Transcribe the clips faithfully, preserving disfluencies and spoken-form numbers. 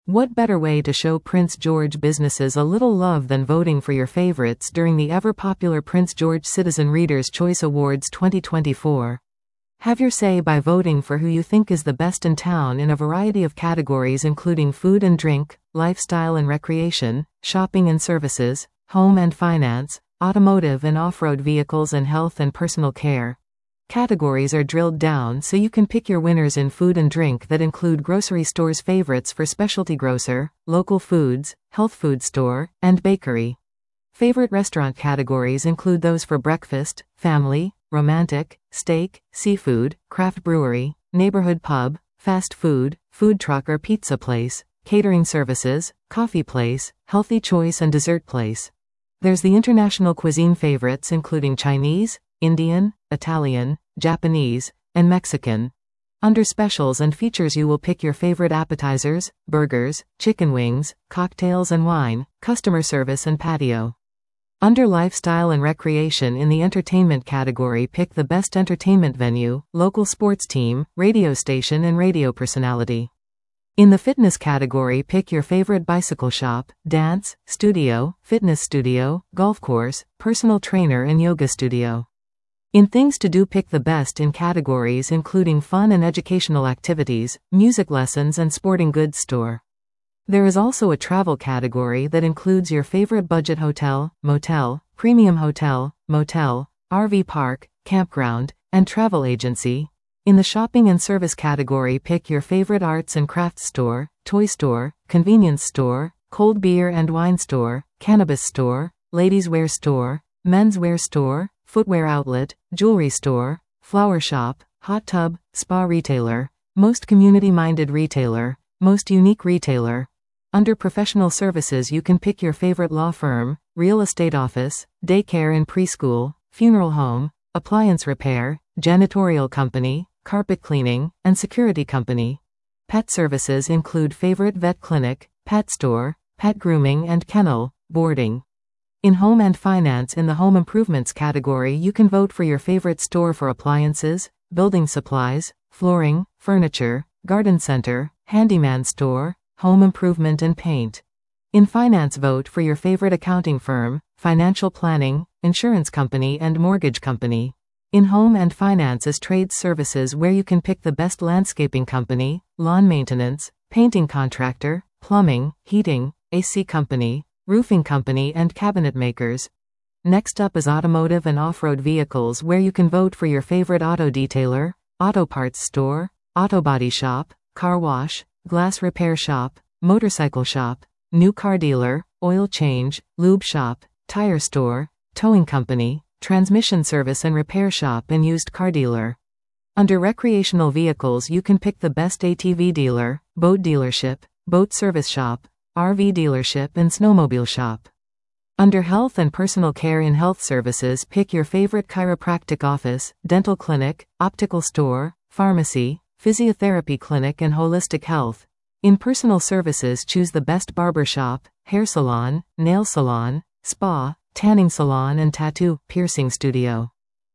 What better way to show Prince George businesses a little love than voting for your favorites during the ever-popular Prince George Citizen Readers' Choice Awards twenty twenty-four? Have your say by voting for who you think is the best in town in a variety of categories including food and drink, lifestyle and recreation, shopping and services, home and finance, automotive and off-road vehicles, and health and personal care. Categories are drilled down so you can pick your winners in food and drink that include grocery stores' favorites for specialty grocer, local foods, health food store, and bakery. Favorite restaurant categories include those for breakfast, family, romantic, steak, seafood, craft brewery, neighborhood pub, fast food, food truck or pizza place, catering services, coffee place, healthy choice and dessert place. There's the international cuisine favorites including Chinese, Indian, Italian, Japanese, and Mexican. Under specials and features you will pick your favorite appetizers, burgers, chicken wings, cocktails and wine, customer service and patio. Under lifestyle and recreation in the entertainment category, pick the best entertainment venue, local sports team, radio station and radio personality. In the fitness category, pick your favorite bicycle shop, dance, studio, fitness studio, golf course, personal trainer and yoga studio. In things to do, pick the best in categories including fun and educational activities, music lessons and sporting goods store. There is also a travel category that includes your favorite budget hotel, motel, premium hotel, motel, R V park, campground, and travel agency. In the shopping and service category, pick your favorite arts and crafts store, toy store, convenience store, cold beer and wine store, cannabis store, ladies' wear store, men's wear store, footwear outlet, jewelry store, flower shop, hot tub, spa retailer, most community-minded retailer, most unique retailer. Under professional services, you can pick your favorite law firm, real estate office, daycare and preschool, funeral home, appliance repair, janitorial company, carpet cleaning, and security company. Pet services include favorite vet clinic, pet store, pet grooming and kennel, boarding. In home and finance, in the home improvements category, you can vote for your favorite store for appliances, building supplies, flooring, furniture, garden center, handyman store, home improvement and paint. In finance, vote for your favorite accounting firm, financial planning, insurance company and mortgage company. In home and finance is trade services, where you can pick the best landscaping company, lawn maintenance, painting contractor, plumbing, heating, A C company, roofing company and cabinet makers. Next up is automotive and off-road vehicles, where you can vote for your favorite auto detailer, auto parts store, auto body shop, car wash, glass repair shop, motorcycle shop, new car dealer, oil change, lube shop, tire store, towing company, transmission service and repair shop and used car dealer. Under recreational vehicles, you can pick the best A T V dealer, boat dealership, boat service shop, R V dealership and snowmobile shop. Under health and personal care, in health services, pick your favorite chiropractic office, dental clinic, optical store, pharmacy, physiotherapy clinic and holistic health. In personal services, choose the best barber shop, hair salon, nail salon, spa, tanning salon and tattoo, piercing studio.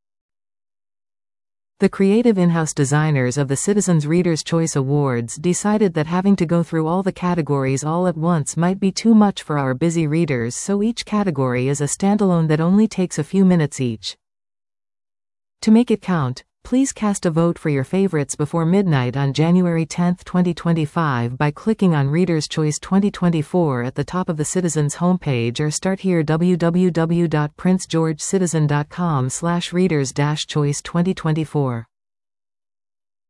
The creative in-house designers of the Citizens Readers' Choice Awards decided that having to go through all the categories all at once might be too much for our busy readers, so each category is a standalone that only takes a few minutes each. To make it count, please cast a vote for your favorites before midnight on January tenth, twenty twenty-five by clicking on Reader's Choice twenty twenty-four at the top of the Citizens homepage, or start here w w w dot prince george citizen dot com slash readers dash choice twenty twenty-four.